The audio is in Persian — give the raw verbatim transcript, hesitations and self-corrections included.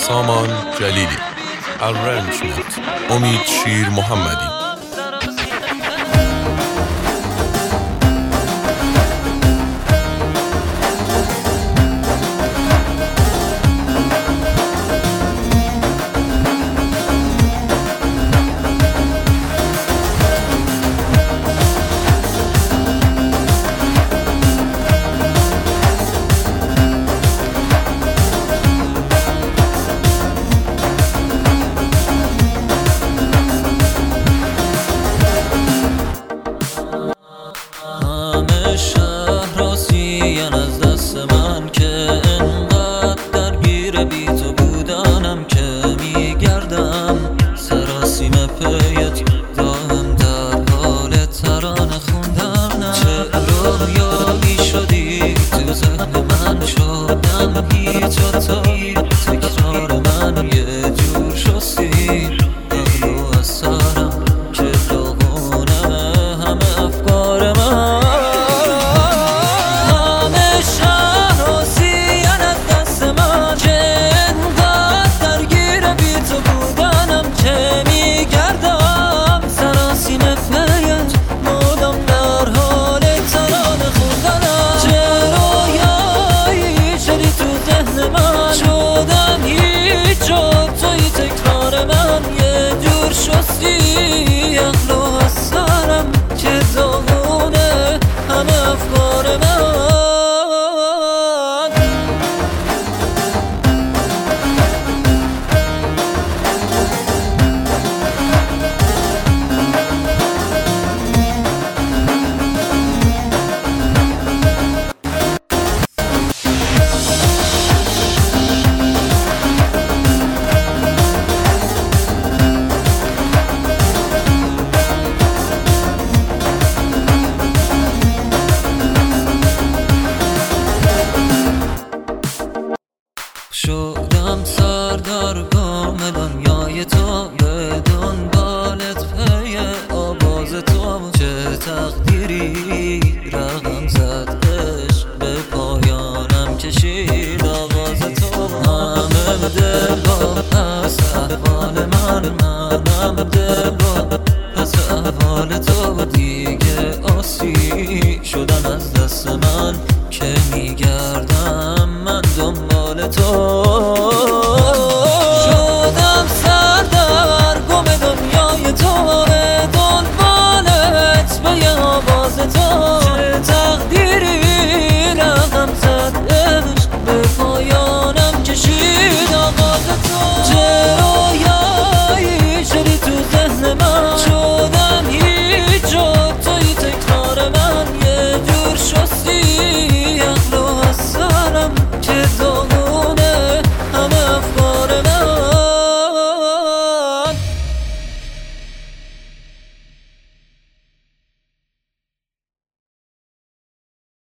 سامان جلیلی. Arrangement امید شیر محمدی. از دست من که انقدر درگیر بی تو بودنم که میگردم سراسیم پیت دائم در حال ترانه خوندنم. چه رویایی شدی تو ذهن من شدم هیچ جایی تکرار من یه جور شستی اغلو از سرم که داغونه همه افکار من. شستی اخلو از سرم که داغونه همه افکار من. شدم سردار کامل دنیای تو به دنبالت پی آواز تو. چه تقدیری رقم زد عشق به پایانم کشید آواز تو. همه دلها پس احوال من منم دلها پس احوال تو. دیگه آسی شدن از دست من که میگه